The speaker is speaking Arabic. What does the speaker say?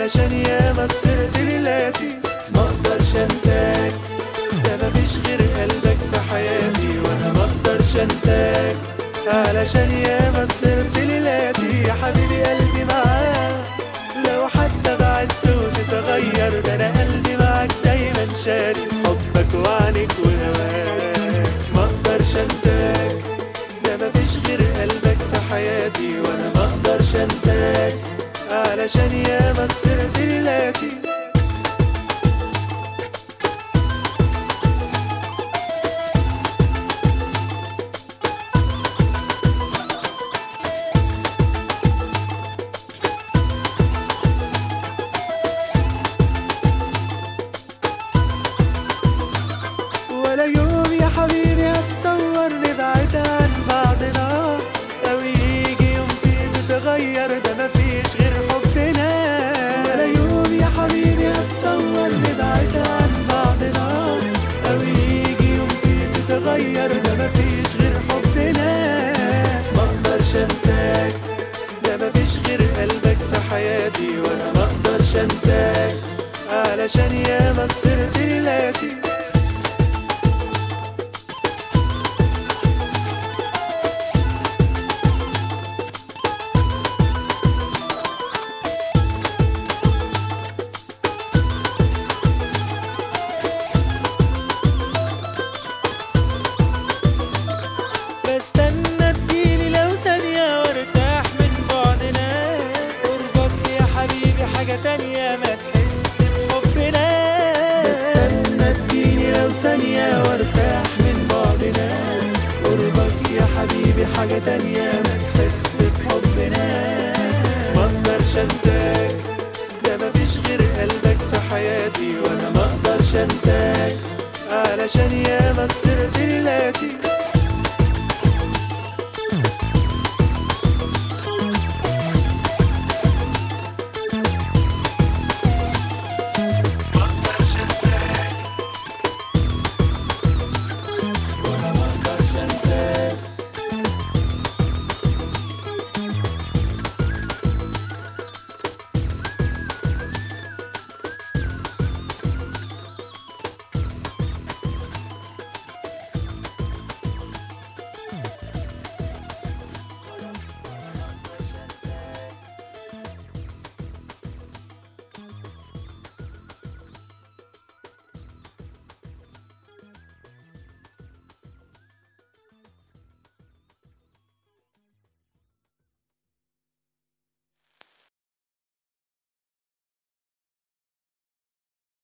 علشان ياما سهرت ليلاتي. مقدرش انساك، ده مفيش غير قلبك في حياتي، وانا مقدرش انساك علشان ياما سهرت ليلاتي. يا حبيبي قلبي معاك، لو حتى بعدت وتتغير، ده انا قلبي معاك دايما شاري حبك وعنك وهواك. مقدرش انساك، ده مفيش غير قلبك في حياتي، وانا مقدرش انساك علشان ياما سهرت ليلاتي. ولا يوم يا حبيبي هتصور نبعد عن بعضنا، أو يجي يوم فيه تتغير، ده مفيش غير حبنا. ولا يوم يا حبيبي هتصور نبعد عن بعضنا، أو يجي يوم فيه تتغير، ده مفيش غير حبنا. مقدرش انساك، ده مفيش غير قلبك في حياتي، وانا مقدرش انساك علشان ياما سهرت ليلاتي. بستنى تجيلي لو ثانية وارتاح من بعدنا، قربك يا حبيبي حاجة تانية ما تحس بحبنا. بستنى تجيلي لو ثانية وارتاح من بعدنا، قربك يا حبيبي حاجة تانية ما تحس بحبنا. مقدرش انساك، ده مفيش غير قلبك في حياتي، وانا مقدرش انساك علشان ياما سهرت ليلاتي.